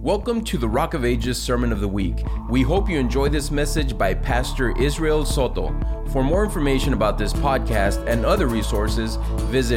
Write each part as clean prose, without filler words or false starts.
Welcome to the Rock of Ages Sermon of the Week. We hope you enjoy this message by Pastor Israel Soto. For more information about this podcast and other resources, visit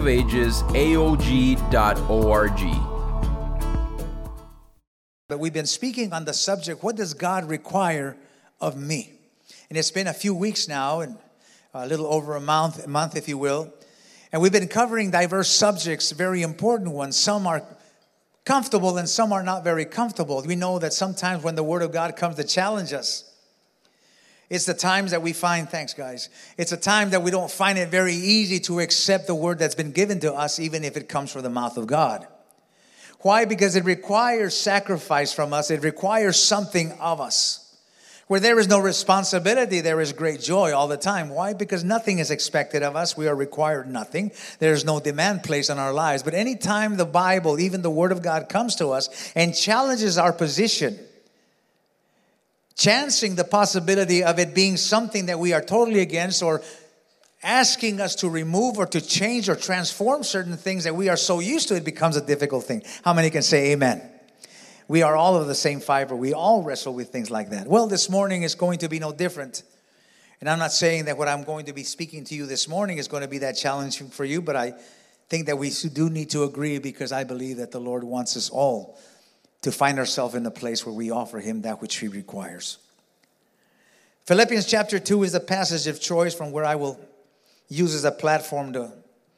rockofagesaog.org. But we've been speaking on the subject, what does God require of me? And it's been a few weeks now, and a little over a month if you will. And we've been covering diverse subjects, very important ones. Some are comfortable and some are not very comfortable. We know that sometimes when the Word of God comes to challenge us, it's the times that we find, thanks guys, it's a time that we don't find it very easy to accept the Word that's been given to us, even if it comes from the mouth of God. Why? Because it requires sacrifice from us. It requires something of us. Where there is no responsibility, there is great joy all the time. Why? Because nothing is expected of us. We are required nothing. There is no demand placed on our lives. But anytime the Bible, even the Word of God, comes to us and challenges our position, chancing the possibility of it being something that we are totally against, or asking us to remove or to change or transform certain things that we are so used to, it becomes a difficult thing. How many can say amen? We are all of the same fiber. We all wrestle with things like that. Well, this morning is going to be no different. And I'm not saying that what I'm going to be speaking to you this morning is going to be that challenging for you, but I think that we do need to agree, because I believe that the Lord wants us all to find ourselves in a place where we offer Him that which He requires. Philippians chapter 2 is the passage of choice from where I will use as a platform to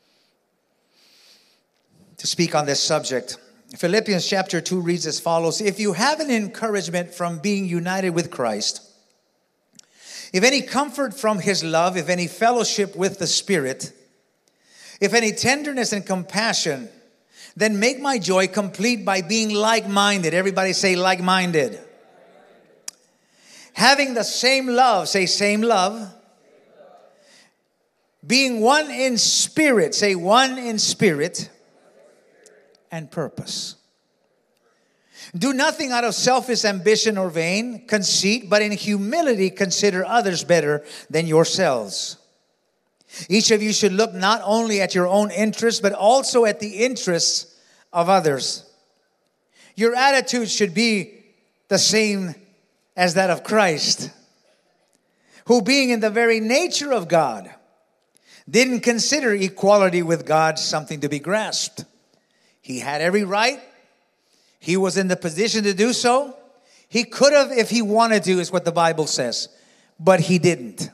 speak on this subject. Philippians chapter 2 reads as follows: If you have an encouragement from being united with Christ, if any comfort from His love, if any fellowship with the Spirit, if any tenderness and compassion, then make my joy complete by being like-minded. Everybody say like-minded. Having the same love, say same love. Being one in spirit, say one in spirit and purpose. Do nothing out of selfish ambition or vain conceit, but in humility consider others better than yourselves. Each of you should look not only at your own interests, but also at the interests of others. Your attitude should be the same as that of Christ, who being in the very nature of God, didn't consider equality with God something to be grasped. He had every right. He was in the position to do so. He could have if he wanted to, is what the Bible says. But he didn't.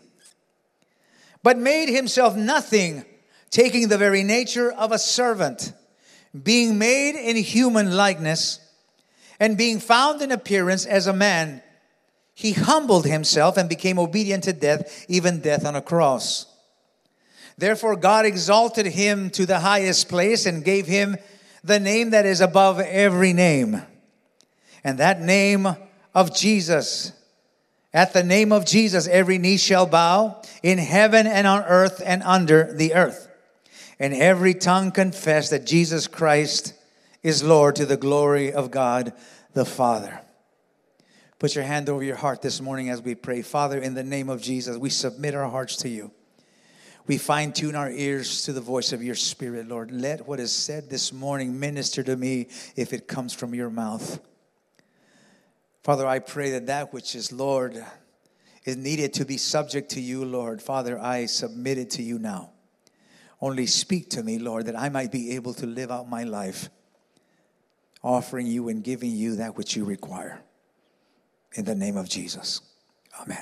But made himself nothing, taking the very nature of a servant, being made in human likeness, and being found in appearance as a man, he humbled himself and became obedient to death, even death on a cross. Therefore God exalted him to the highest place and gave him the name that is above every name. And that name of Jesus, at the name of Jesus, every knee shall bow in heaven and on earth and under the earth. And every tongue confess that Jesus Christ is Lord, to the glory of God the Father. Put your hand over your heart this morning as we pray. Father, in the name of Jesus, we submit our hearts to you. We fine-tune our ears to the voice of your Spirit, Lord. Let what is said this morning minister to me if it comes from your mouth. Father, I pray that that which is, Lord, is needed to be subject to you, Lord. Father, I submit it to you now. Only speak to me, Lord, that I might be able to live out my life, offering you and giving you that which you require. In the name of Jesus. Amen.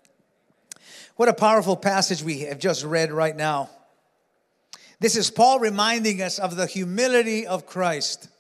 What a powerful passage we have just read right now. This is Paul reminding us of the humility of Christ.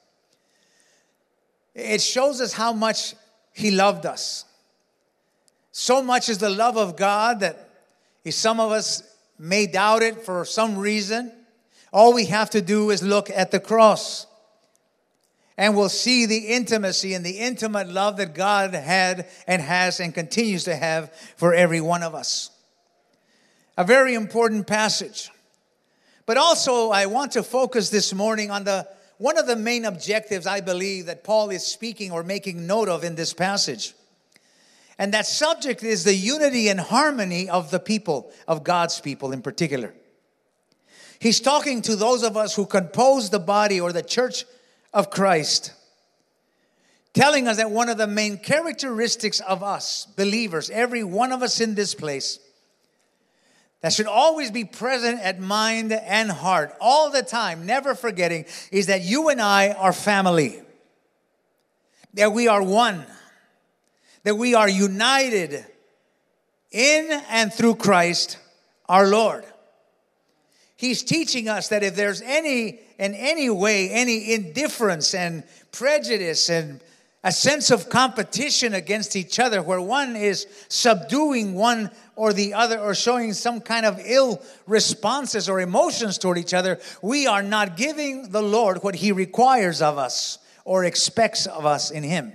It shows us how much He loved us. So much is the love of God that if some of us may doubt it for some reason, all we have to do is look at the cross. And we'll see the intimacy and the intimate love that God had and has and continues to have for every one of us. A very important passage. But also I want to focus this morning on one of the main objectives I believe that Paul is speaking or making note of in this passage. And that subject is the unity and harmony of the people, of God's people in particular. He's talking to those of us who compose the body or the church of Christ. telling us that one of the main characteristics of us, believers, every one of us in this place, that should always be present at mind and heart all the time, never forgetting, is that you and I are family. That we are one. That we are united in and through Christ our Lord. He's teaching us that if there's any indifference and prejudice and a sense of competition against each other, where one is subduing one or the other or showing some kind of ill responses or emotions toward each other, we are not giving the Lord what He requires of us or expects of us in Him.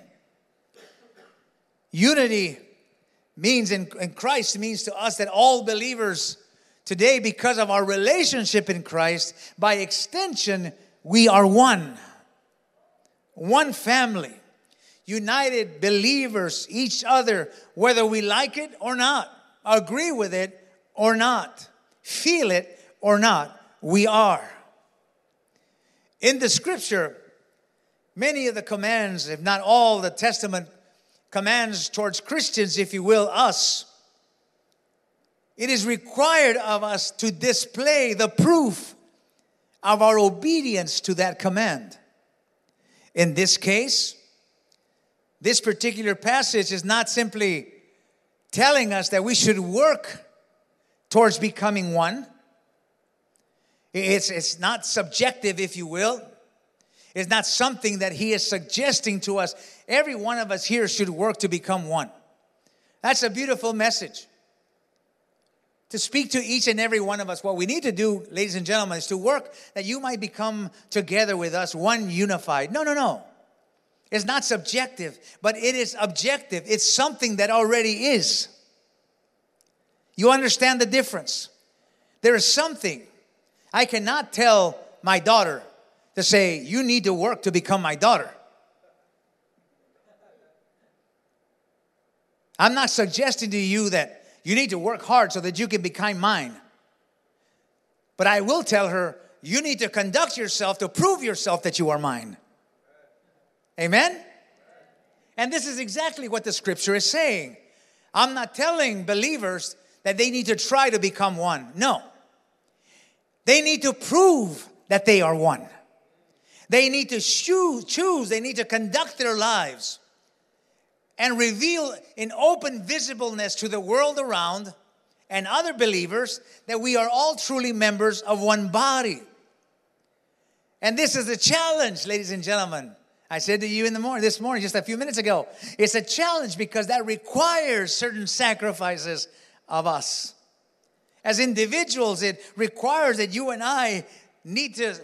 Unity means in Christ means to us that all believers today, because of our relationship in Christ, by extension, we are one. One family. United believers, each other, whether we like it or not, agree with it or not, feel it or not, we are. In the scripture, many of the commands, if not all the Testament commands towards Christians, if you will, us, it is required of us to display the proof of our obedience to that command. In this case, this particular passage is not simply telling us that we should work towards becoming one. It's not subjective, if you will. It's not something that He is suggesting to us. Every one of us here should work to become one. That's a beautiful message. To speak to each and every one of us, what we need to do, ladies and gentlemen, is to work that you might become together with us one unified. No. It's not subjective, but it is objective. It's something that already is. You understand the difference? There is something. I cannot tell my daughter to say, you need to work to become my daughter. I'm not suggesting to you that you need to work hard so that you can become mine. But I will tell her, you need to conduct yourself to prove yourself that you are mine. Amen? And this is exactly what the scripture is saying. I'm not telling believers that they need to try to become one. No. They need to prove that they are one. They need to choose. They need to conduct their lives and reveal in open visibleness to the world around and other believers that we are all truly members of one body. And this is a challenge, ladies and gentlemen. I said to you this morning, just a few minutes ago, it's a challenge because that requires certain sacrifices of us. As individuals, it requires that you and I need to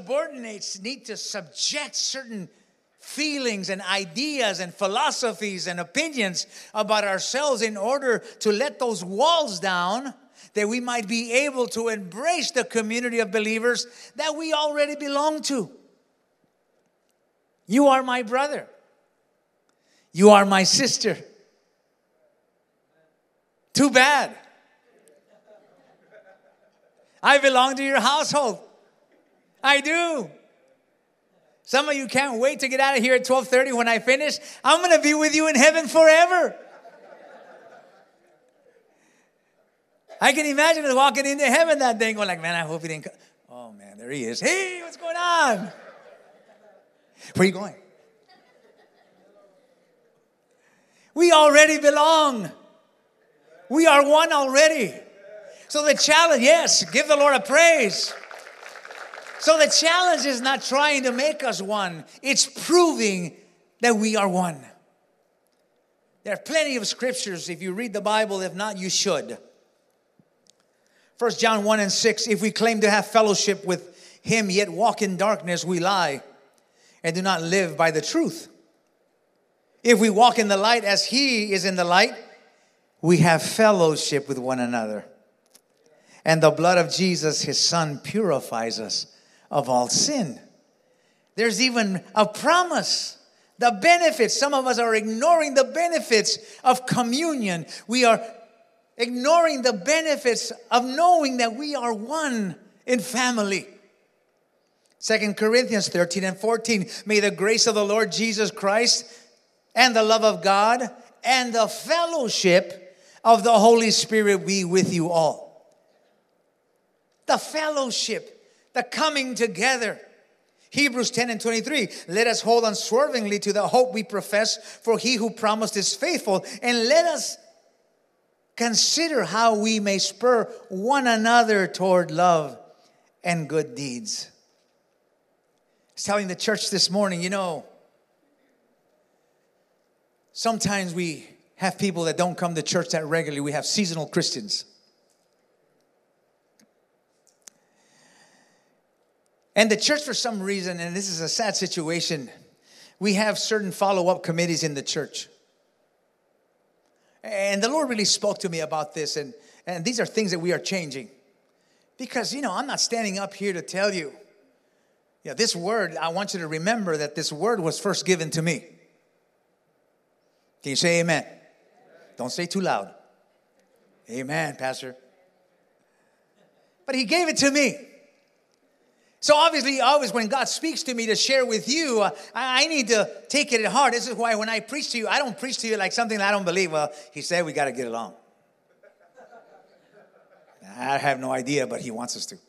subject certain feelings and ideas and philosophies and opinions about ourselves in order to let those walls down, that we might be able to embrace the community of believers that we already belong to. You are my brother. You are my sister. Too bad. I belong to your household. I do. Some of you can't wait to get out of here at 12:30 when I finish. I'm going to be with you in heaven forever. I can imagine us walking into heaven that day and going like, man, I hope he didn't come. Oh, man, there he is. Hey, what's going on? Where are you going? We already belong. We are one already. So the challenge, yes, give the Lord a praise. So the challenge is not trying to make us one. It's proving that we are one. There are plenty of scriptures. If you read the Bible, if not, you should. 1 John 1:6, if we claim to have fellowship with Him, yet walk in darkness, we lie and do not live by the truth. If we walk in the light as He is in the light, we have fellowship with one another. And the blood of Jesus, His Son, purifies us of all sin. There's even a promise. The benefits. Some of us are ignoring the benefits of communion. We are ignoring the benefits of knowing that we are one in family. 2 Corinthians 13:14. May the grace of the Lord Jesus Christ and the love of God and the fellowship of the Holy Spirit be with you all. The fellowship, the coming together. Hebrews 10:23, let us hold unswervingly to the hope we profess, for he who promised is faithful. And let us consider how we may spur one another toward love and good deeds. I was telling the church this morning, sometimes we have people that don't come to church that regularly. We have seasonal Christians. And the church, for some reason, and this is a sad situation, we have certain follow-up committees in the church. And the Lord really spoke to me about this, and these are things that we are changing. Because, I'm not standing up here to tell you, this word, I want you to remember that this word was first given to me. Can you say amen? Don't say too loud. Amen, Pastor. But he gave it to me. So obviously, always when God speaks to me to share with you, I need to take it at heart. This is why when I preach to you, I don't preach to you like something that I don't believe. Well, he said we got to get along. I have no idea, but he wants us to.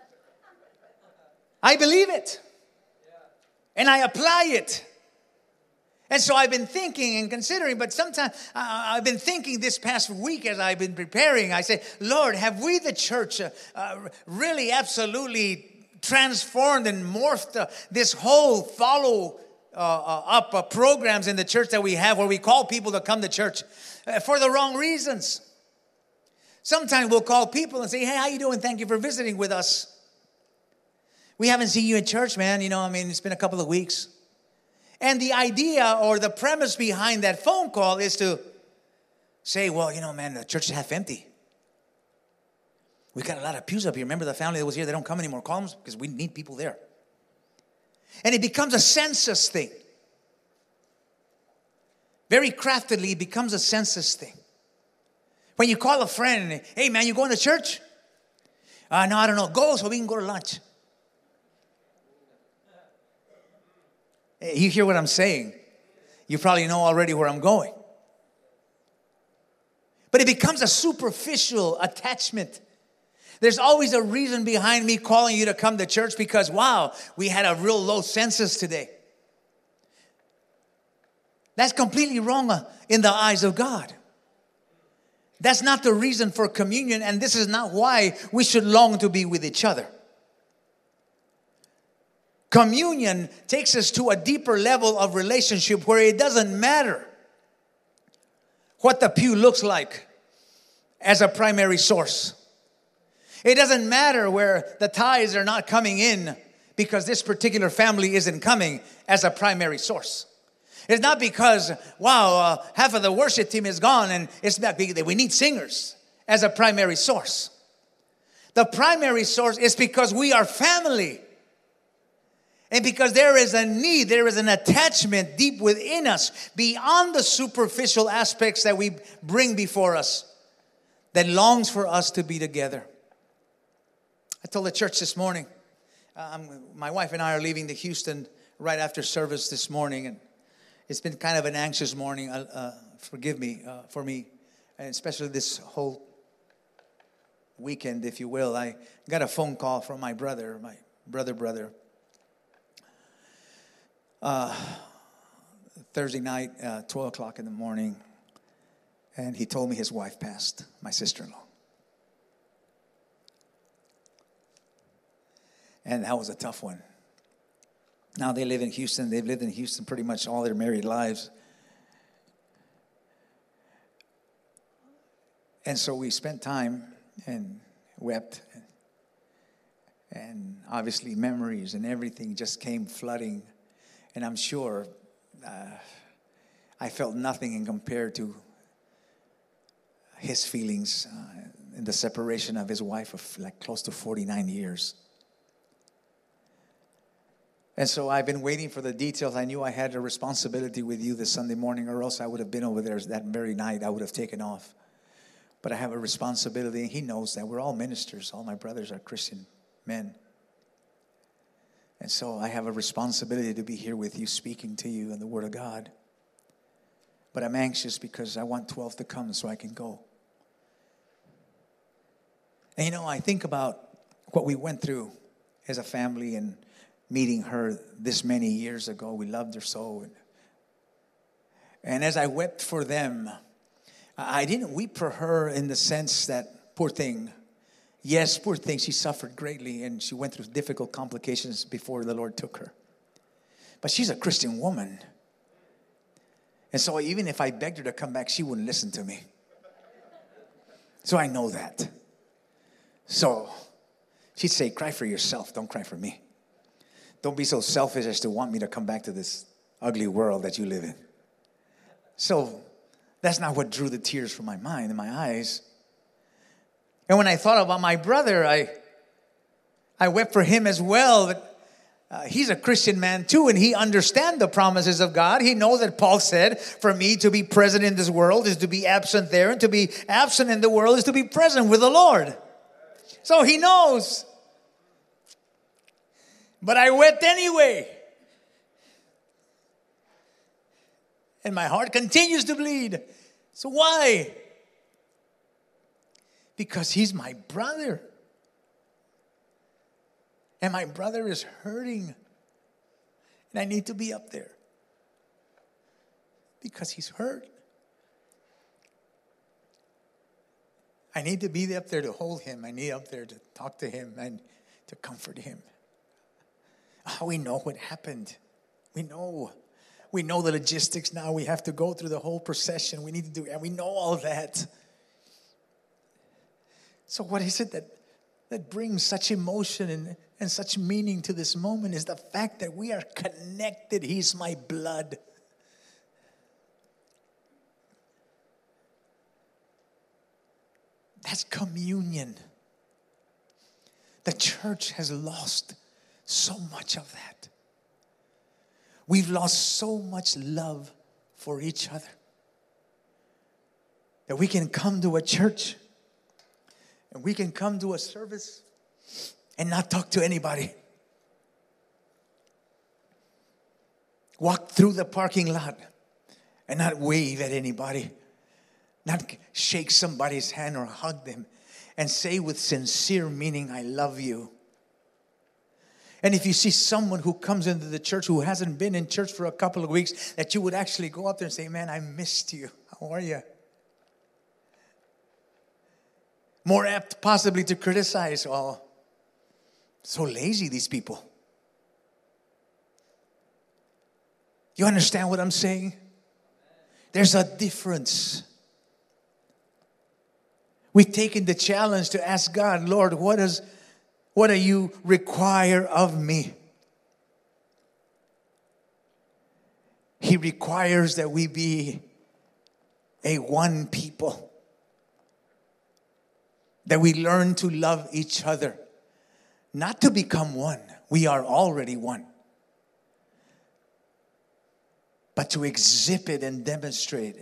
I believe it. And I apply it. And so I've been thinking and considering, but sometimes I've been thinking this past week as I've been preparing, I say, Lord, have we the church really absolutely transformed and morphed this whole follow-up programs in the church that we have where we call people to come to church for the wrong reasons? Sometimes we'll call people and say, hey, how you doing? Thank you for visiting with us. We haven't seen you in church, man. It's been a couple of weeks. And the idea or the premise behind that phone call is to say, well, man, the church is half empty. We got a lot of pews up here. Remember the family that was here? They don't come anymore. Call them because we need people there. And it becomes a census thing. Very craftily, it becomes a census thing. When you call a friend, hey, man, you going to church? No, I don't know. Go so we can go to lunch. You hear what I'm saying? You probably know already where I'm going. But it becomes a superficial attachment. There's always a reason behind me calling you to come to church because, wow, we had a real low census today. That's completely wrong in the eyes of God. That's not the reason for communion, and this is not why we should long to be with each other. Communion takes us to a deeper level of relationship where it doesn't matter what the pew looks like as a primary source. It doesn't matter where the tithes are not coming in because this particular family isn't coming as a primary source. It's not because, half of the worship team is gone and it's not because we need singers as a primary source. The primary source is because we are family. And because there is a need, there is an attachment deep within us beyond the superficial aspects that we bring before us that longs for us to be together. I told the church this morning, my wife and I are leaving to Houston right after service this morning. And it's been kind of an anxious morning, forgive me, for me. And especially this whole weekend, if you will. I got a phone call from my brother. Thursday night, 12 o'clock in the morning, and he told me his wife passed, my sister-in-law. And that was a tough one. Now they live in Houston. They've lived in Houston pretty much all their married lives. And so we spent time and wept. And obviously memories and everything just came flooding. And I'm sure I felt nothing in compared to his feelings in the separation of his wife of like close to 49 years. And so I've been waiting for the details. I knew I had a responsibility with you this Sunday morning, or else I would have been over there that very night. I would have taken off. But I have a responsibility, and he knows that. We're all ministers. All my brothers are Christian men. And so I have a responsibility to be here with you, speaking to you in the Word of God. But I'm anxious because I want 12 to come so I can go. And I think about what we went through as a family and meeting her this many years ago. We loved her so. And as I wept for them, I didn't weep for her in the sense that, poor thing. Yes, poor thing, she suffered greatly and she went through difficult complications before the Lord took her. But she's a Christian woman. And so even if I begged her to come back, she wouldn't listen to me. So I know that. So she'd say, cry for yourself, don't cry for me. Don't be so selfish as to want me to come back to this ugly world that you live in. So that's not what drew the tears from my mind and my eyes. And when I thought about my brother, I wept for him as well. But he's a Christian man too, and he understands the promises of God. He knows that Paul said, for me to be present in this world is to be absent there, and to be absent in the world is to be present with the Lord. So he knows. But I wept anyway. And my heart continues to bleed. So why? Because he's my brother. And my brother is hurting. And I need to be up there. Because he's hurt. I need to be up there to hold him. I need up there to talk to him and to comfort him. We know what happened. We know the logistics now. We have to go through the whole procession. We need to do, and we know all that. So what is it that brings such emotion and such meaning to this moment is the fact that we are connected. He's my blood. That's communion. The church has lost so much of that. We've lost so much love for each other that we can come to a church and we can come to a service and not talk to anybody. Walk through the parking lot and not wave at anybody. Not shake somebody's hand or hug them and say with sincere meaning, I love you. And if you see someone who comes into the church who hasn't been in church for a couple of weeks, that you would actually go up there and say, man, I missed you. How are you? More apt possibly to criticize, oh, so lazy these people. You understand what I'm saying? There's a difference. We've taken the challenge to ask God, Lord, what do you require of me? He requires that we be a one people. That we learn to love each other. Not to become one. We are already one. But to exhibit and demonstrate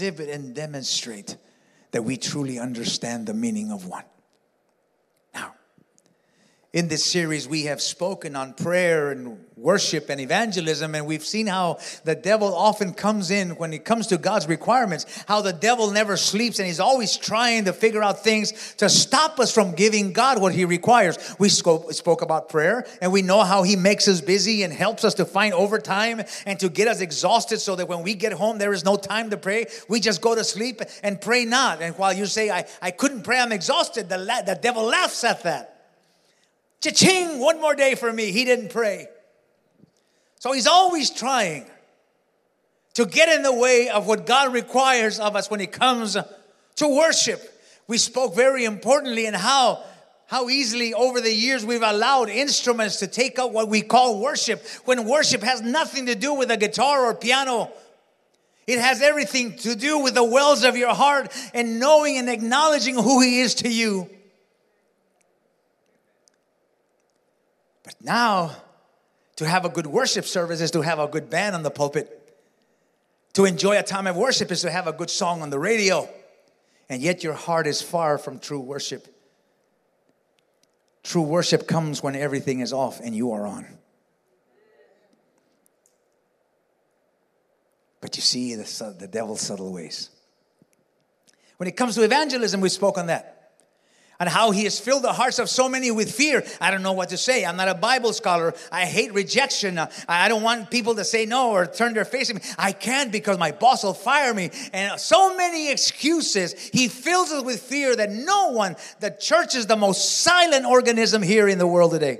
that we truly understand the meaning of one. Now, in this series, we have spoken on prayer and worship and evangelism, and we've seen how the devil often comes in when it comes to God's requirements, how the devil never sleeps, and he's always trying to figure out things to stop us from giving God what he requires. We spoke about prayer, and we know how he makes us busy and helps us to find overtime and to get us exhausted so that when we get home, there is no time to pray. We just go to sleep and pray not. And while you say, I couldn't pray, I'm exhausted, the devil laughs at that. Cha-ching, one more day for me. He didn't pray. So he's always trying to get in the way of what God requires of us when it comes to worship. We spoke very importantly in how easily over the years we've allowed instruments to take up what we call worship, when worship has nothing to do with a guitar or piano. It has everything to do with the wells of your heart and knowing and acknowledging who he is to you. But now, to have a good worship service is to have a good band on the pulpit. To enjoy a time of worship is to have a good song on the radio. And yet your heart is far from true worship. True worship comes when everything is off and you are on. But But you see the devil's subtle ways. When it comes to evangelism, we spoke on that. And how he has filled the hearts of so many with fear. I don't know what to say. I'm not a Bible scholar. I hate rejection. I don't want people to say no or turn their face at me. I can't because my boss will fire me. And so many excuses. He fills us with fear that the church is the most silent organism here in the world today.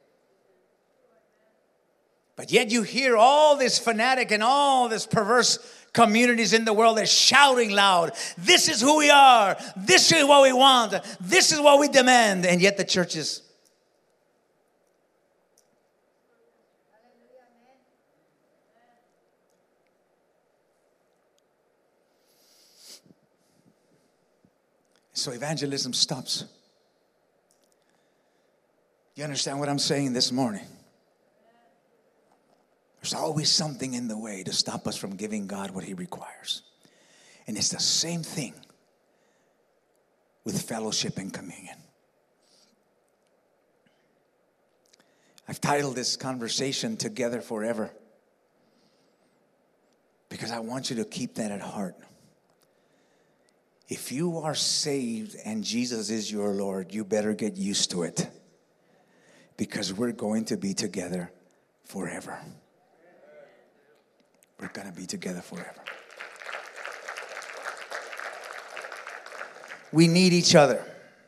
But yet you hear all this fanatic and all this perverse communities in the world that's shouting loud, this is who we are, this is what we want, this is what we demand, and yet the church is. So evangelism stops. You understand what I'm saying this morning? There's always something in the way to stop us from giving God what He requires. And it's the same thing with fellowship and communion. I've titled this conversation Together Forever because I want you to keep that at heart. If you are saved and Jesus is your Lord, you better get used to it because we're going to be together forever. We're going to be together forever. We need each other.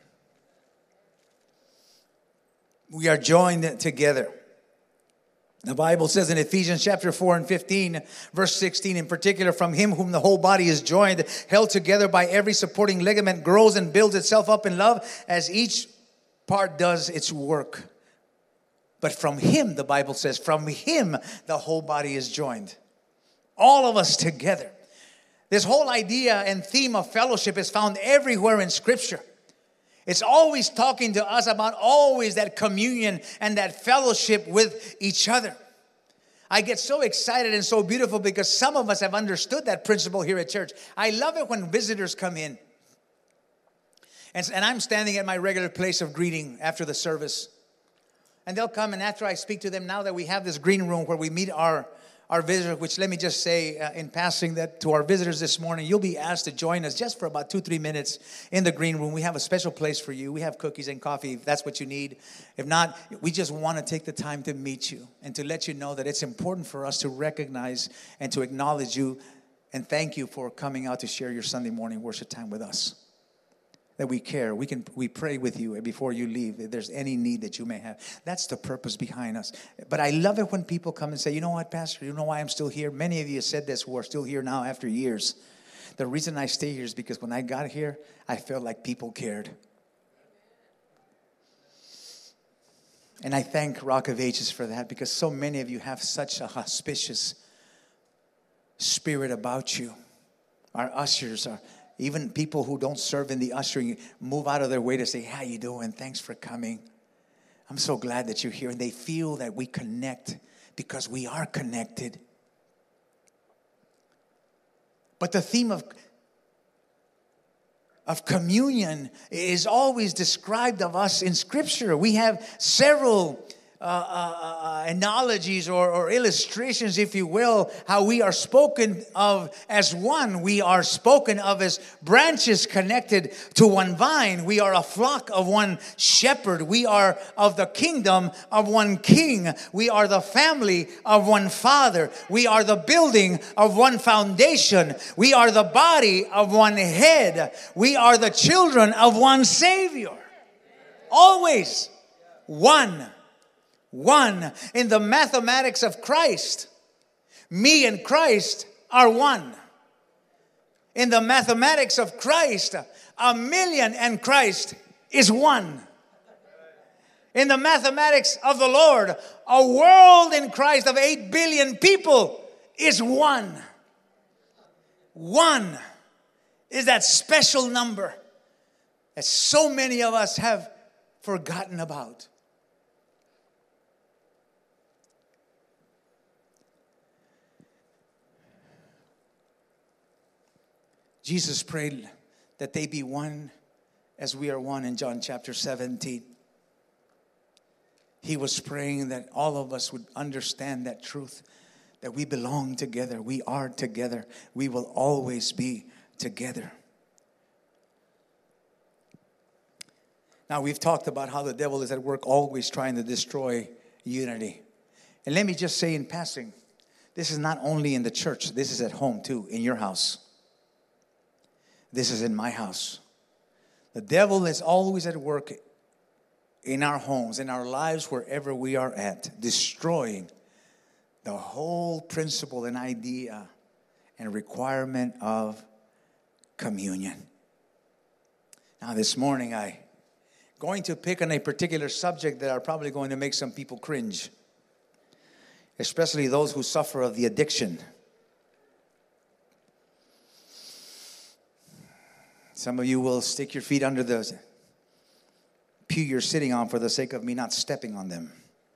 We are joined together. The Bible says in Ephesians chapter 4 and 15, verse 16 in particular, from Him whom the whole body is joined, held together by every supporting ligament, grows and builds itself up in love as each part does its work. But from Him, the Bible says, from Him the whole body is joined. All of us together. This whole idea and theme of fellowship is found everywhere in Scripture. It's always talking to us about always that communion and that fellowship with each other. I get so excited and so beautiful because some of us have understood that principle here at church. I love it when visitors come in. And I'm standing at my regular place of greeting after the service. And they'll come, and after I speak to them, now that we have this green room where we meet our visitors, which let me just say in passing that to our visitors this morning, you'll be asked to join us just for about 2-3 minutes in the green room. We have a special place for you. We have cookies and coffee if that's what you need. If not, we just want to take the time to meet you and to let you know that it's important for us to recognize and to acknowledge you and thank you for coming out to share your Sunday morning worship time with us. That we care. We pray with you before you leave if there's any need that you may have. That's the purpose behind us. But I love it when people come and say, you know what, Pastor, you know why I'm still here? Many of you have said this who are still here now after years. The reason I stay here is because when I got here, I felt like people cared. And I thank Rock of Ages for that because so many of you have such a auspicious spirit about you. Our ushers are... Even people who don't serve in the ushering move out of their way to say, how you doing? Thanks for coming. I'm so glad that you're here. And they feel that we connect because we are connected. But the theme of communion is always described of us in Scripture. We have several analogies or illustrations, if you will, how we are spoken of as one. We are spoken of as branches connected to one vine. We are a flock of one shepherd. We are of the kingdom of one king. We are the family of one father. We are the building of one foundation. We are the body of one head. We are the children of one Savior. Always one. One. In the mathematics of Christ, me and Christ are one. In the mathematics of Christ, 1,000,000 and Christ is one. In the mathematics of the Lord, a world in Christ of 8 billion people is one. One is that special number that so many of us have forgotten about. Jesus prayed that they be one as we are one in John chapter 17. He was praying that all of us would understand that truth, that we belong together. We are together. We will always be together. Now, we've talked about how the devil is at work always trying to destroy unity. And let me just say in passing, this is not only in the church. This is at home too, in your house. This is in my house. The devil is always at work in our homes, in our lives, wherever we are at, destroying the whole principle and idea and requirement of communion. Now, this morning, I'm going to pick on a particular subject that are probably going to make some people cringe, especially those who suffer of the addiction. Some of you will stick your feet under the pew you're sitting on for the sake of me not stepping on them.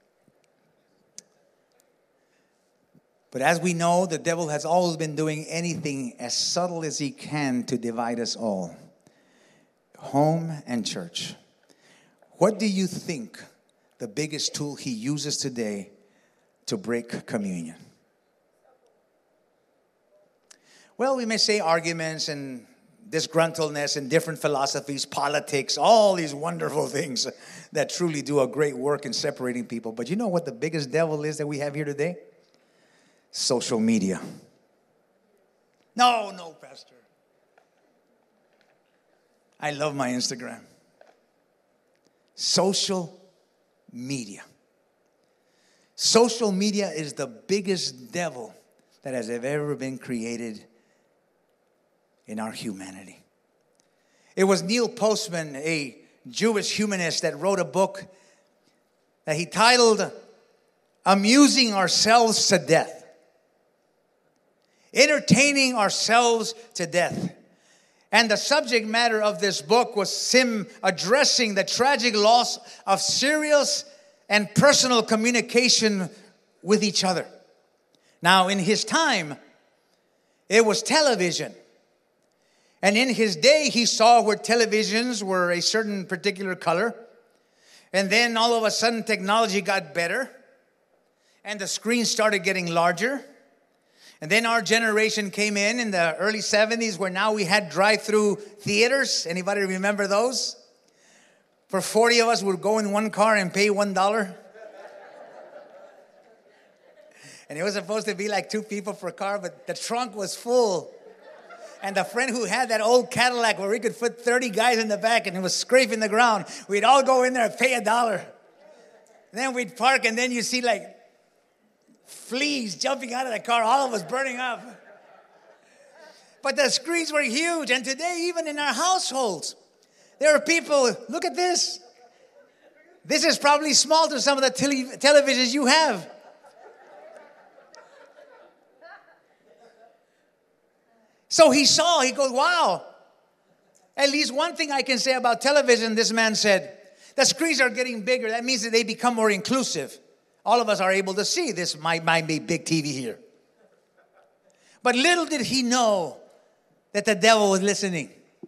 But as we know, the devil has always been doing anything as subtle as he can to divide us all. Home and church. What do you think the biggest tool he uses today to break communion? Well, we may say arguments and disgruntledness and different philosophies, politics, all these wonderful things that truly do a great work in separating people. But you know what the biggest devil is that we have here today? Social media. No, Pastor. I love my Instagram. Social media. Social media is the biggest devil that has ever been created in our humanity. It was Neil Postman, a Jewish humanist, that wrote a book that he titled Amusing Ourselves to Death. Entertaining ourselves to death. And the subject matter of this book was him addressing the tragic loss of serious and personal communication with each other. Now, in his time, it was television. And in his day, he saw where televisions were a certain particular color. And then all of a sudden, technology got better. And the screen started getting larger. And then our generation came in the early 70s, where now we had drive-through theaters. Anybody remember those? For 40 of us, we'd go in one car and pay $1. And it was supposed to be like 2 people per car, but the trunk was full. And the friend who had that old Cadillac where we could fit 30 guys in the back and it was scraping the ground, we'd all go in there and pay $1. And then we'd park, and then you see like fleas jumping out of the car, all of us burning up. But the screens were huge. And today, even in our households, there are people, look at this. This is probably small to some of the televisions you have. So he goes, wow. At least one thing I can say about television, this man said, the screens are getting bigger. That means that they become more inclusive. All of us are able to see this might be big TV here. But little did he know that the devil was listening.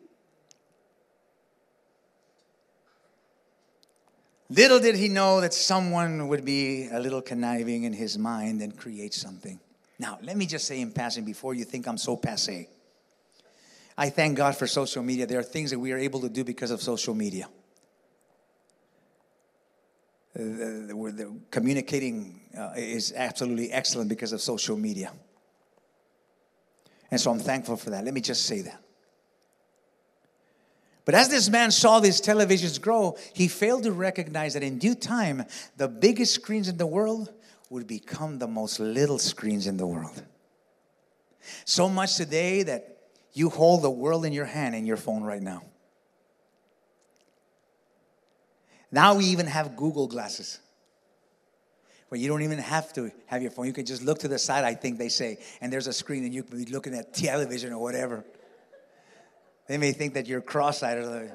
Little did he know that someone would be a little conniving in his mind and create something. Now, let me just say in passing, before you think I'm so passé, I thank God for social media. There are things that we are able to do because of social media. The communicating is absolutely excellent because of social media. And so I'm thankful for that. Let me just say that. But as this man saw these televisions grow, he failed to recognize that in due time, the biggest screens in the world would become the most little screens in the world. So much today that you hold the world in your hand in your phone right now. Now we even have Google glasses, where you don't even have to have your phone. You can just look to the side, I think they say, and there's a screen and you can be looking at television or whatever. They may think that you're cross-eyed or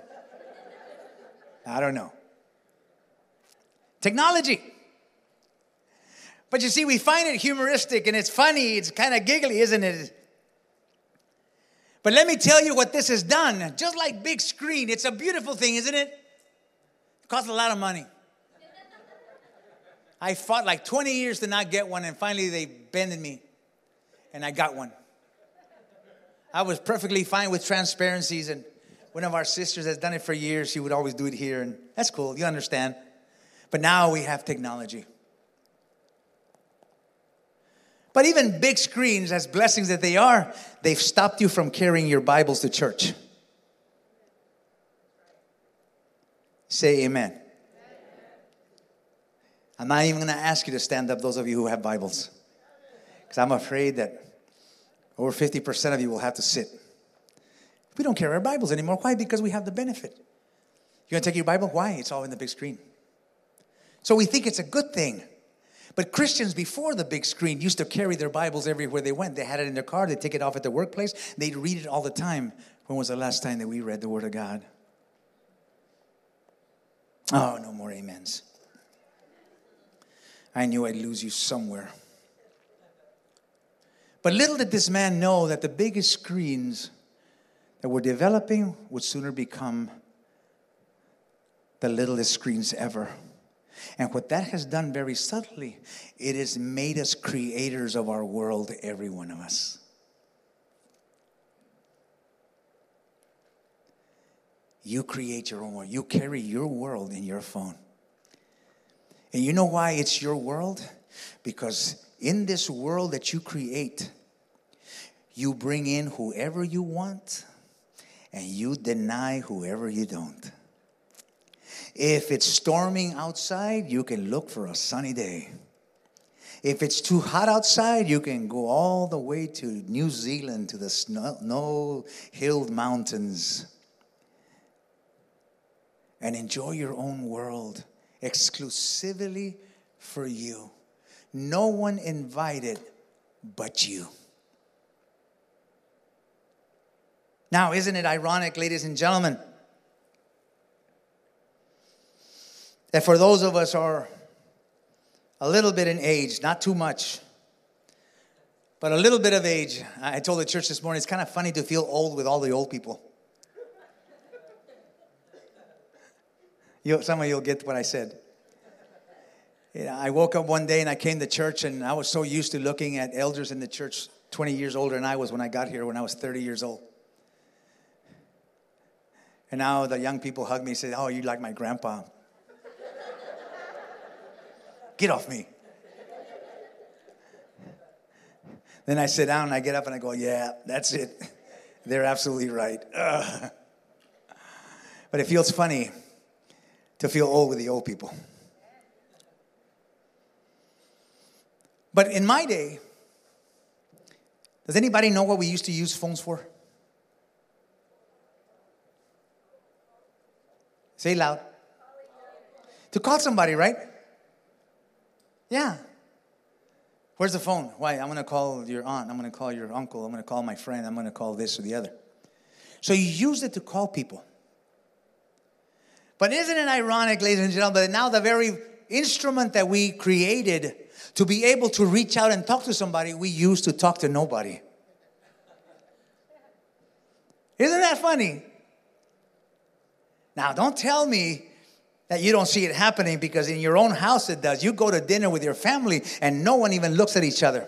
I don't know. Technology. But you see, we find it humoristic and it's funny. It's kind of giggly, isn't it? But let me tell you what this has done. Just like big screen, it's a beautiful thing, isn't it? It costs a lot of money. I fought like 20 years to not get one, and finally they bending me. And I got one. I was perfectly fine with transparencies, and one of our sisters has done it for years. She would always do it here, and that's cool. You understand. But now we have technology. But even big screens, as blessings that they are, they've stopped you from carrying your Bibles to church. Say amen. I'm not even going to ask you to stand up, those of you who have Bibles. Because I'm afraid that over 50% of you will have to sit. We don't carry our Bibles anymore. Why? Because we have the benefit. You're going to take your Bible? Why? It's all in the big screen. So we think it's a good thing. But Christians before the big screen used to carry their Bibles everywhere they went. They had it in their car. They'd take it off at their workplace. They'd read it all the time. When was the last time that we read the Word of God? Oh, no more amens. I knew I'd lose you somewhere. But little did this man know that the biggest screens that were developing would sooner become the littlest screens ever. And what that has done very subtly, it has made us creators of our world, every one of us. You create your own world. You carry your world in your phone. And you know why it's your world? Because in this world that you create, you bring in whoever you want and you deny whoever you don't. If it's storming outside, you can look for a sunny day. If it's too hot outside, you can go all the way to New Zealand, to the snow-hilled mountains, and enjoy your own world exclusively for you. No one invited but you. Now, isn't it ironic, ladies and gentlemen, that for those of us who are a little bit in age, not too much, but a little bit of age, I told the church this morning, it's kind of funny to feel old with all the old people. Some of you will get what I said. I woke up one day and I came to church, and I was so used to looking at elders in the church 20 years older than I was when I got here, when I was 30 years old. And now the young people hug me and say, "Oh, you're like my grandpa." Get off me. Then I sit down and I get up and I go, "Yeah, that's it. They're absolutely right." Ugh. But it feels funny to feel old with the old people. But in my day, does anybody know what we used to use phones for? Say loud. To call somebody, right? Yeah. Where's the phone? Why? I'm going to call your aunt. I'm going to call your uncle. I'm going to call my friend. I'm going to call this or the other. So you use it to call people. But isn't it ironic, ladies and gentlemen, that now the very instrument that we created to be able to reach out and talk to somebody, we use to talk to nobody. Isn't that funny? Now, don't tell me that you don't see it happening, because in your own house it does. You go to dinner with your family and no one even looks at each other.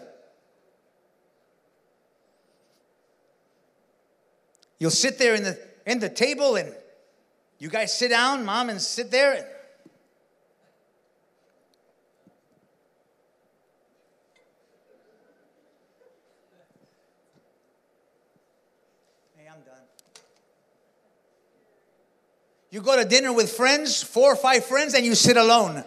You'll sit there in the table and you guys sit down, mom, and sit there. Hey, I'm done. You go to dinner with friends, 4 or 5 friends, and you sit alone.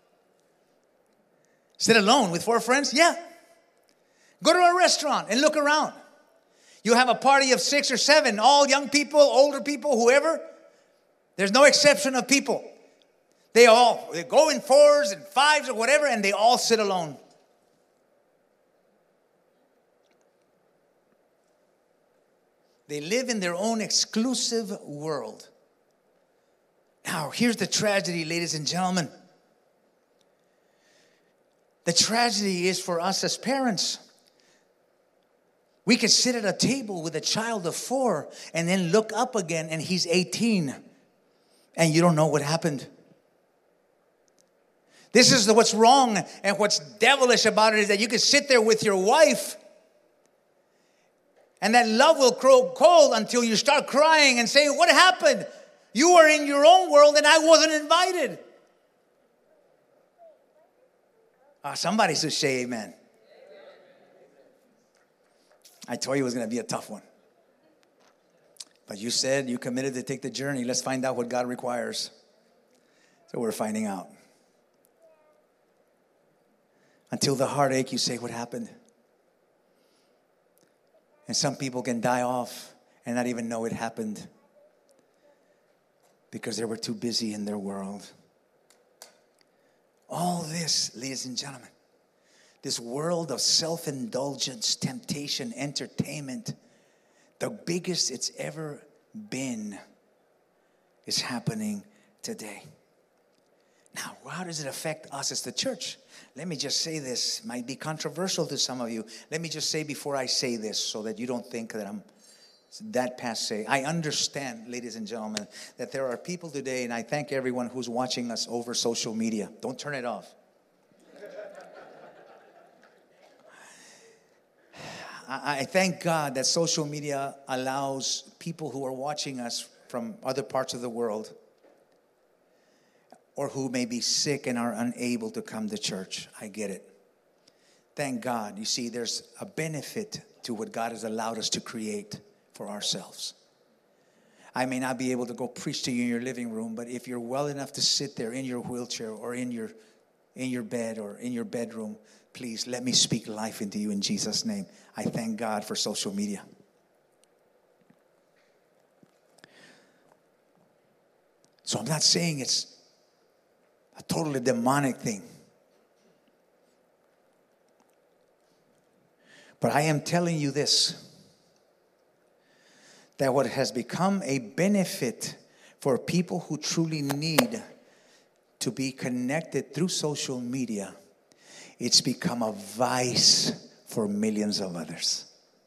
Sit alone with 4 friends? Yeah. Go to a restaurant and look around. You have a party of 6 or 7, all young people, older people, whoever. There's no exception of people. They go in 4s and 5s or whatever, and they all sit alone. They live in their own exclusive world. Now, here's the tragedy, ladies and gentlemen. The tragedy is for us as parents. We could sit at a table with a child of 4 and then look up again and he's 18 and you don't know what happened. This is what's wrong and what's devilish about it is that you can sit there with your wife and that love will grow cold until you start crying and saying, what happened? You were in your own world and I wasn't invited. Somebody should say amen. I told you it was going to be a tough one. But you said you committed to take the journey. Let's find out what God requires. So we're finding out. Until the heartache, you say, what happened? And some people can die off and not even know it happened because they were too busy in their world. All this, ladies and gentlemen, this world of self-indulgence, temptation, entertainment, the biggest it's ever been is happening today. Now, how does it affect us as the church? Let me just say this. Might be controversial to some of you. Let me just say before I say this so that you don't think that I'm that passe. I understand, ladies and gentlemen, that there are people today, and I thank everyone who's watching us over social media. Don't turn it off. I thank God that social media allows people who are watching us from other parts of the world or who may be sick and are unable to come to church. I get it. Thank God. You see, there's a benefit to what God has allowed us to create for ourselves. I may not be able to go preach to you in your living room, but if you're well enough to sit there in your wheelchair or in your bed or in your bedroom, please let me speak life into you in Jesus' name. I thank God for social media. So I'm not saying it's a totally demonic thing. But I am telling you this, that what has become a benefit for people who truly need to be connected through social media, it's become a vice for millions of others.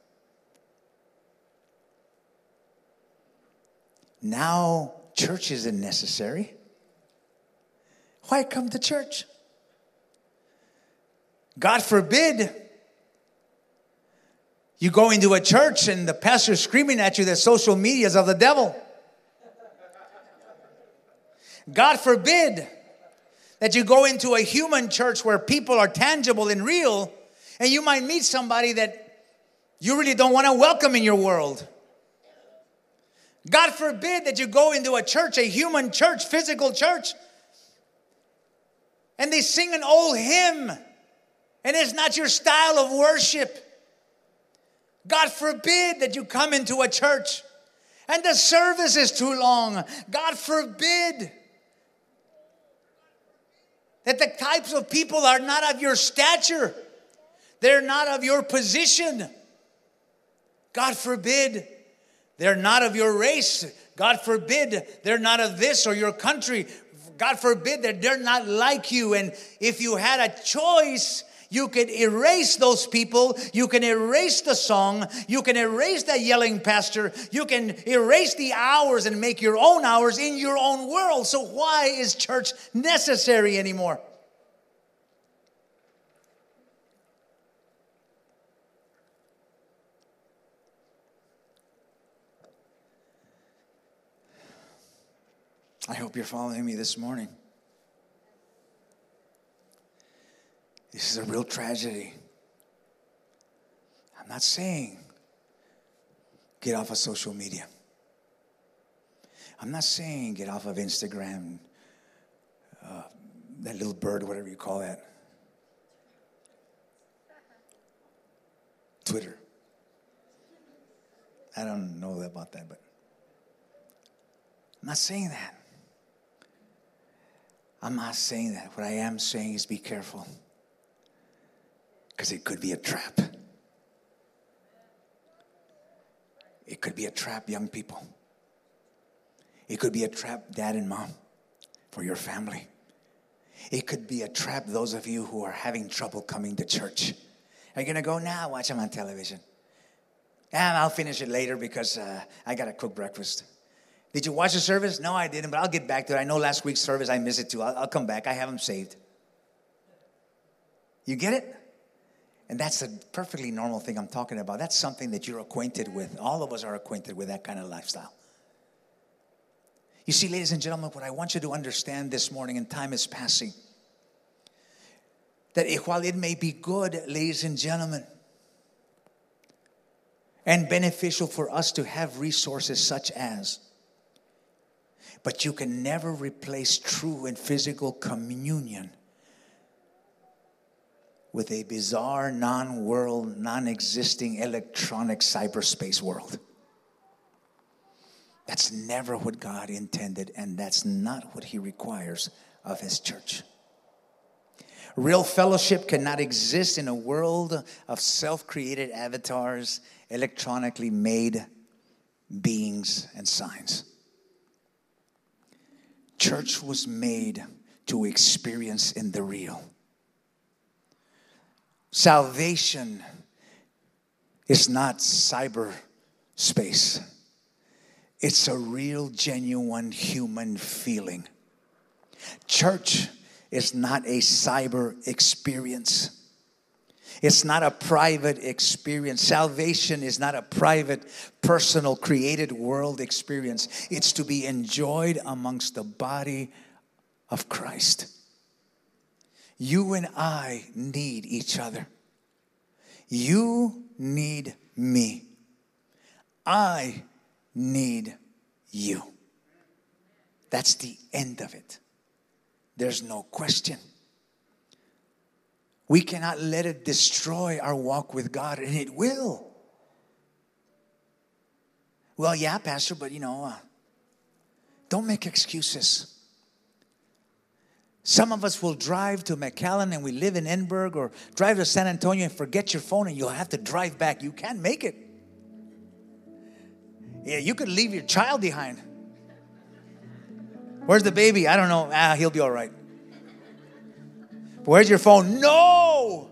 Now, church isn't necessary. Why come to church? God forbid you go into a church and the pastor's screaming at you that social media is of the devil. God forbid that you go into a human church where people are tangible and real, and you might meet somebody that you really don't want to welcome in your world. God forbid that you go into a church, a human church, physical church, and they sing an old hymn, and it's not your style of worship. God forbid that you come into a church and the service is too long. God forbid that the types of people are not of your stature. They're not of your position. God forbid they're not of your race. God forbid they're not of this or your country. God forbid that they're not like you. And if you had a choice, you could erase those people. You can erase the song. You can erase that yelling pastor. You can erase the hours and make your own hours in your own world. So why is church necessary anymore? I hope you're following me this morning. This is a real tragedy. I'm not saying get off of social media. I'm not saying get off of Instagram, that little bird, whatever you call that. Twitter. I don't know about that, but I'm not saying that. I'm not saying that. What I am saying is be careful. Because it could be a trap. It could be a trap, young people. It could be a trap, dad and mom, for your family. It could be a trap, those of you who are having trouble coming to church. Are you going to go, nah, watch them on television? And I'll finish it later because I got to cook breakfast. Did you watch the service? No, I didn't, but I'll get back to it. I know last week's service, I missed it too. I'll come back. I have them saved. You get it? And that's a perfectly normal thing I'm talking about. That's something that you're acquainted with. All of us are acquainted with that kind of lifestyle. You see, ladies and gentlemen, what I want you to understand this morning, and time is passing, that while it may be good, ladies and gentlemen, and beneficial for us to have resources such as, but you can never replace true and physical communion with a bizarre, non-world, non-existing electronic cyberspace world. That's never what God intended, and that's not what He requires of His church. Real fellowship cannot exist in a world of self-created avatars, electronically made beings and signs. Church was made to experience in the real. Salvation is not cyberspace. It's a real, genuine human feeling. Church is not a cyber experience. It's not a private experience. Salvation is not a private, personal, created world experience. It's to be enjoyed amongst the body of Christ. You and I need each other. You need me. I need you. That's the end of it. There's no question. We cannot let it destroy our walk with God, and it will. Well, yeah, Pastor, but don't make excuses. Some of us will drive to McAllen and we live in Edinburgh, or drive to San Antonio and forget your phone and you'll have to drive back. You can't make it. Yeah, you could leave your child behind. Where's the baby? I don't know. He'll be all right. But where's your phone? No!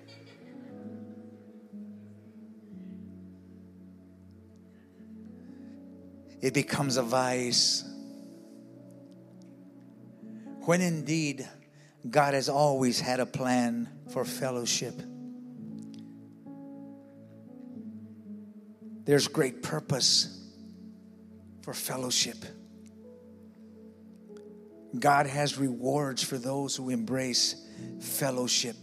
It becomes a vice. When indeed, God has always had a plan for fellowship. There's great purpose for fellowship. God has rewards for those who embrace fellowship.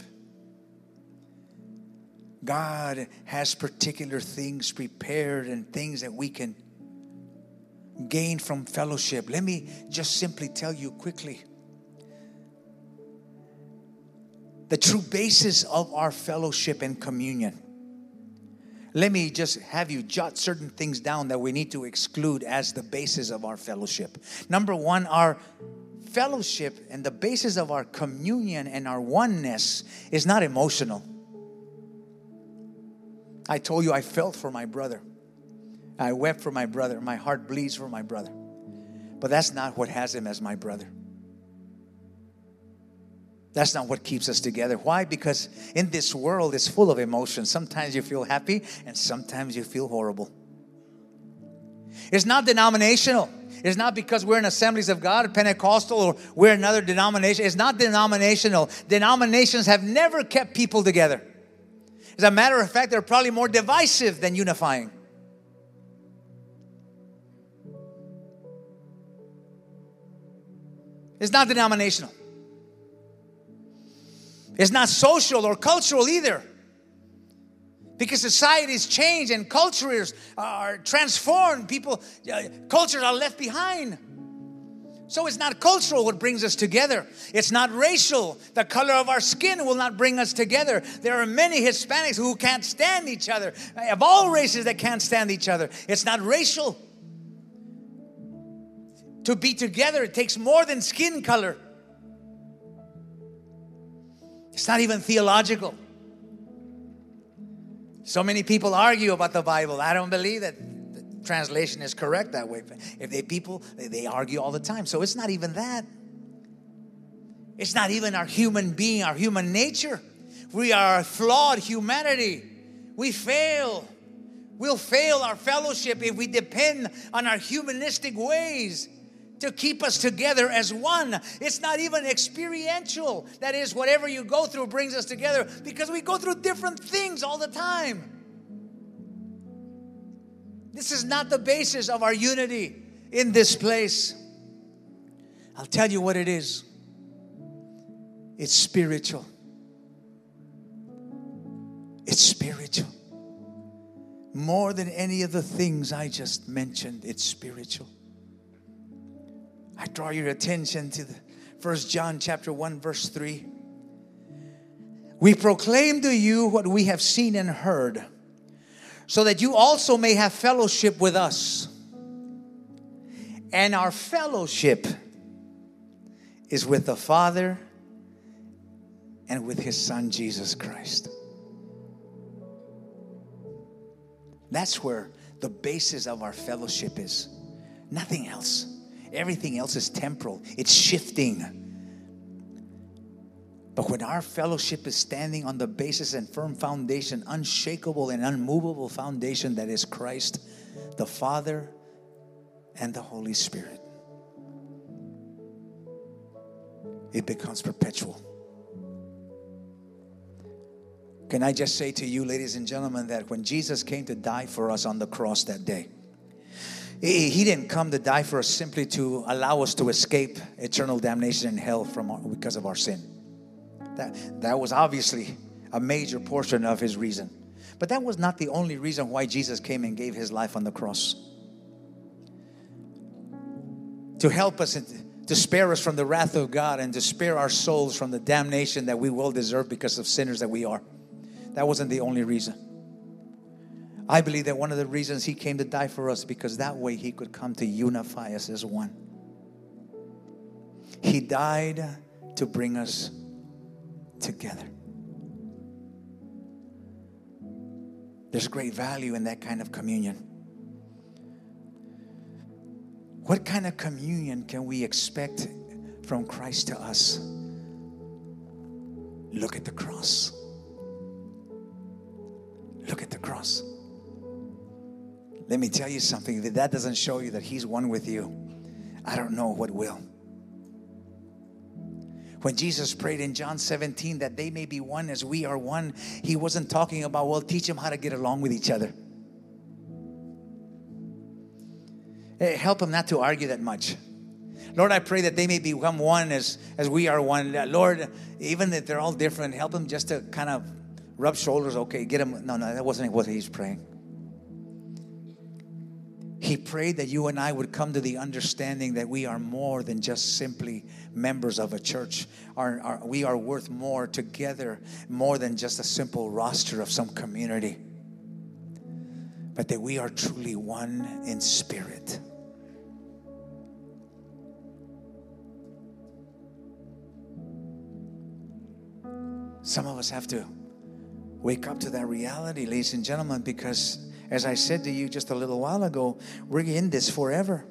God has particular things prepared and things that we can gain from fellowship. Let me just simply tell you quickly. The true basis of our fellowship and communion. Let me just have you jot certain things down that we need to exclude as the basis of our fellowship. Number one, our fellowship and the basis of our communion and our oneness is not emotional. I told you I felt for my brother. I wept for my brother. My heart bleeds for my brother. But that's not what has him as my brother. That's not what keeps us together. Why? Because in this world, it's full of emotions. Sometimes you feel happy and sometimes you feel horrible. It's not denominational. It's not because we're in Assemblies of God, Pentecostal, or we're another denomination. It's not denominational. Denominations have never kept people together. As a matter of fact, they're probably more divisive than unifying. It's not denominational. It's not social or cultural either. Because societies change and cultures are transformed. Cultures are left behind. So it's not cultural what brings us together. It's not racial. The color of our skin will not bring us together. There are many Hispanics who can't stand each other. Of all races that can't stand each other. It's not racial. To be together, it takes more than skin color. It's not even theological. So many people argue about the Bible. I don't believe that the translation is correct that way. If they argue all the time. So it's not even that. It's not even our human being, our human nature. We are a flawed humanity. We fail. We'll fail our fellowship if we depend on our humanistic ways to keep us together as one. It's not even experiential. That is, whatever you go through brings us together, because we go through different things all the time. This is not the basis of our unity in this place. I'll tell you what it is. It's spiritual. It's spiritual. More than any of the things I just mentioned, it's spiritual. I draw your attention to the 1 John chapter 1 verse 3. We proclaim to you what we have seen and heard, so that you also may have fellowship with us. And our fellowship is with the Father and with His Son, Jesus Christ. That's where the basis of our fellowship is. Nothing else. Everything else is temporal. It's shifting. But when our fellowship is standing on the basis and firm foundation, unshakable and unmovable foundation that is Christ, the Father, and the Holy Spirit, it becomes perpetual. Can I just say to you, ladies and gentlemen, that when Jesus came to die for us on the cross that day, He didn't come to die for us simply to allow us to escape eternal damnation in hell because of our sin. That was obviously a major portion of His reason. But that was not the only reason why Jesus came and gave His life on the cross. To help us and to spare us from the wrath of God, and to spare our souls from the damnation that we will deserve because of sinners that we are. That wasn't the only reason. I believe that one of the reasons He came to die for us, because that way He could come to unify us as one. He died to bring us together. There's great value in that kind of communion. What kind of communion can we expect from Christ to us? Look at the cross. Look at the cross. Let me tell you something. If that doesn't show you that He's one with you, I don't know what will. When Jesus prayed in John 17 that they may be one as we are one, He wasn't talking about, well, teach them how to get along with each other. Help them not to argue that much. Lord, I pray that they may become one as we are one. Lord, even if they're all different, help them just to kind of rub shoulders. Okay, get them. No, that wasn't what He's praying. He prayed that you and I would come to the understanding that we are more than just simply members of a church. We are worth more together, more than just a simple roster of some community. But that we are truly one in spirit. Some of us have to wake up to that reality, ladies and gentlemen, because as I said to you just a little while ago, we're in this forever.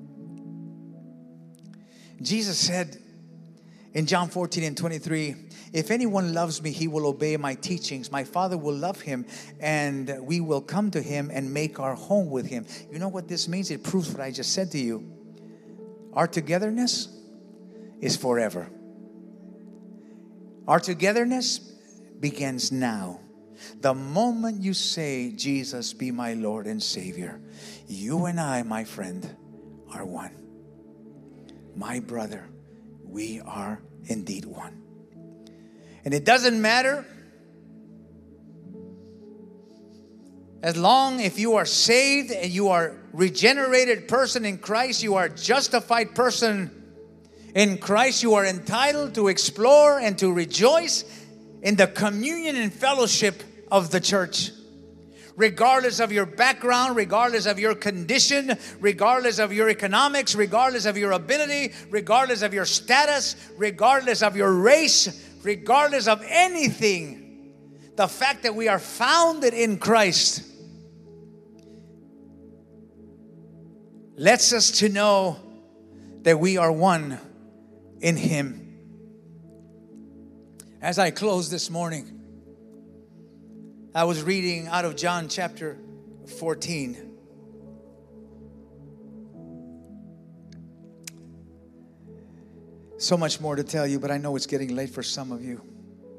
Jesus said in John 14:23, if anyone loves me, he will obey my teachings. My Father will love him, and we will come to him and make our home with him. You know what this means? It proves what I just said to you. Our togetherness is forever. Our togetherness begins now. The moment you say, Jesus, be my Lord and Savior, you and I, my friend, are one. My brother, we are indeed one. And it doesn't matter as long if you are saved and you are regenerated person in Christ, you are justified person in Christ, you are entitled to explore and to rejoice in the communion and fellowship of the church. Regardless of your background, regardless of your condition, regardless of your economics, regardless of your ability, regardless of your status, regardless of your race, regardless of anything, the fact that we are founded in Christ lets us to know that we are one in Him. As I close this morning, I was reading out of John chapter 14. So much more to tell you, but I know it's getting late for some of you.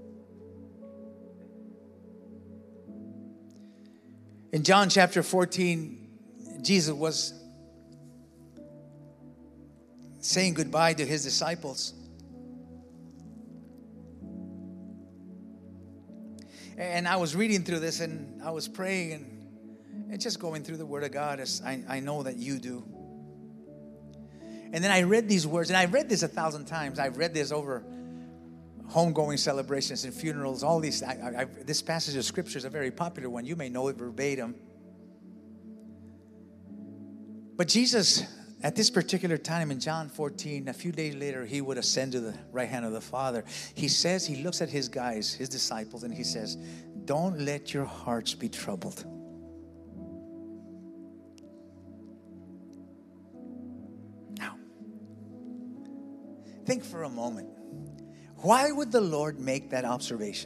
In John chapter 14, Jesus was saying goodbye to his disciples. And I was reading through this and I was praying and just going through the Word of God as I know that you do. And then I read these words, and I read this 1,000 times. I've read this over homegoing celebrations and funerals, all these. This passage of Scripture is a very popular one. You may know it verbatim. But Jesus, at this particular time in John 14, a few days later, he would ascend to the right hand of the Father. He says, he looks at his guys, his disciples, and he says, don't let your hearts be troubled. Now, think for a moment. Why would the Lord make that observation?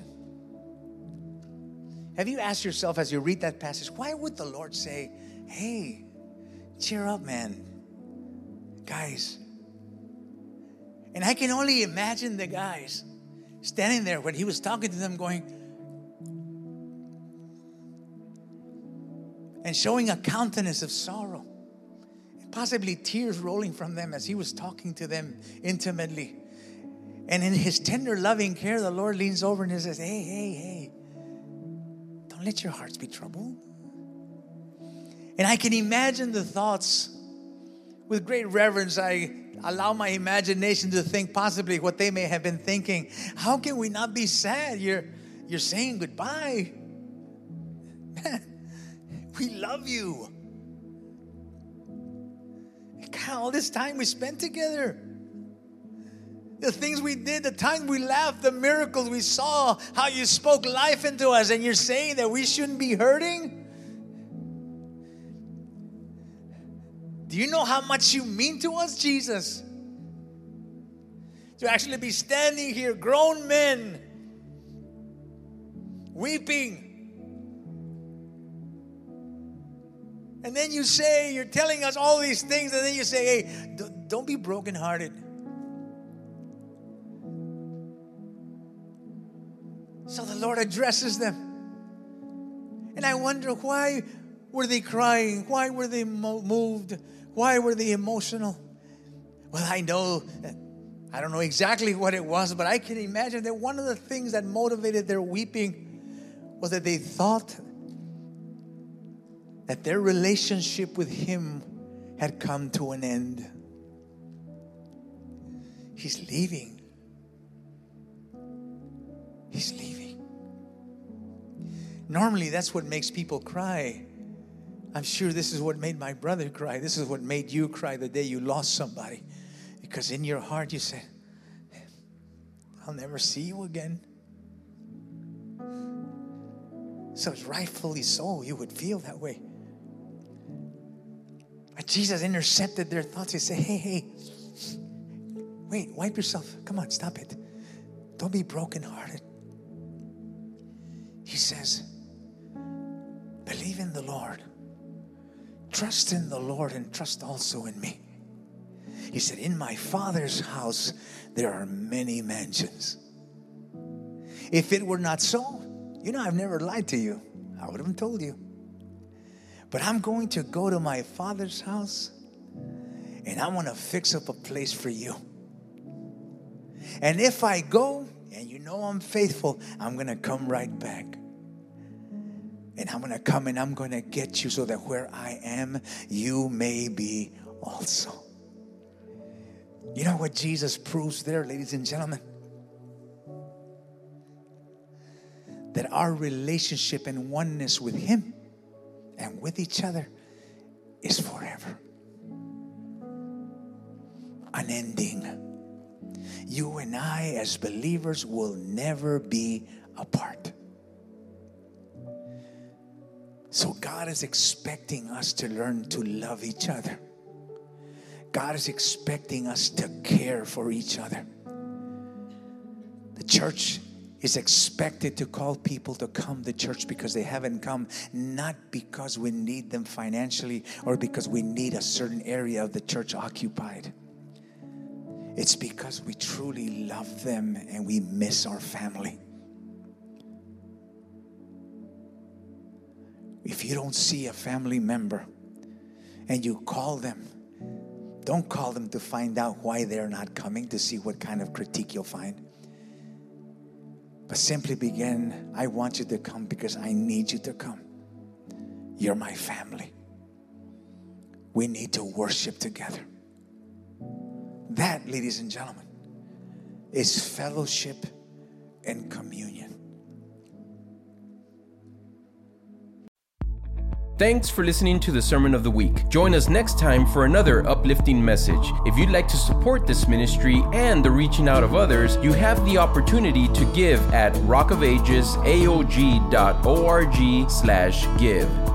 Have you asked yourself as you read that passage, why would the Lord say, hey, cheer up, man, guys? And I can only imagine the guys standing there when he was talking to them going, and showing a countenance of sorrow, and possibly tears rolling from them as he was talking to them intimately. And in his tender, loving care, the Lord leans over and he says, hey, don't let your hearts be troubled. And I can imagine the thoughts. With great reverence, I allow my imagination to think possibly what they may have been thinking. How can we not be sad? You're saying goodbye. Man, we love you. God, all this time we spent together. The things we did, the time we laughed, the miracles we saw, how you spoke life into us, and you're saying that we shouldn't be hurting? Do you know how much you mean to us, Jesus? To actually be standing here, grown men, weeping. And then you say, you're telling us all these things, and then you say, hey, don't be brokenhearted. So the Lord addresses them. And I wonder, why were they crying? Why were they moved? Why were they emotional? Well, I don't know exactly what it was, but I can imagine that one of the things that motivated their weeping was that they thought that their relationship with Him had come to an end. He's leaving. He's leaving. Normally, that's what makes people cry. I'm sure this is what made my brother cry. This is what made you cry the day you lost somebody. Because in your heart you said, I'll never see you again. So it's rightfully so you would feel that way. But Jesus intercepted their thoughts. He said, hey, wait, wipe yourself. Come on, stop it. Don't be brokenhearted. He says, believe in the Lord. Trust in the Lord and trust also in me. He said, in my Father's house, there are many mansions. If it were not so, I've never lied to you. I would have told you. But I'm going to go to my Father's house and I want to fix up a place for you. And if I go, and I'm faithful, I'm going to come right back. And I'm going to come and I'm going to get you so that where I am, you may be also. You know what Jesus proves there, ladies and gentlemen? That our relationship and oneness with Him and with each other is forever. Unending. You and I as believers will never be apart. So God is expecting us to learn to love each other. God is expecting us to care for each other. The church is expected to call people to come to church because they haven't come, not because we need them financially or because we need a certain area of the church occupied. It's because we truly love them and we miss our family. If you don't see a family member and you call them, don't call them to find out why they're not coming, to see what kind of critique you'll find. But simply begin, I want you to come because I need you to come. You're my family. We need to worship together. That, ladies and gentlemen, is fellowship and communion. Thanks for listening to the Sermon of the Week. Join us next time for another uplifting message. If you'd like to support this ministry and the reaching out of others, you have the opportunity to give at rockofagesaog.org/give.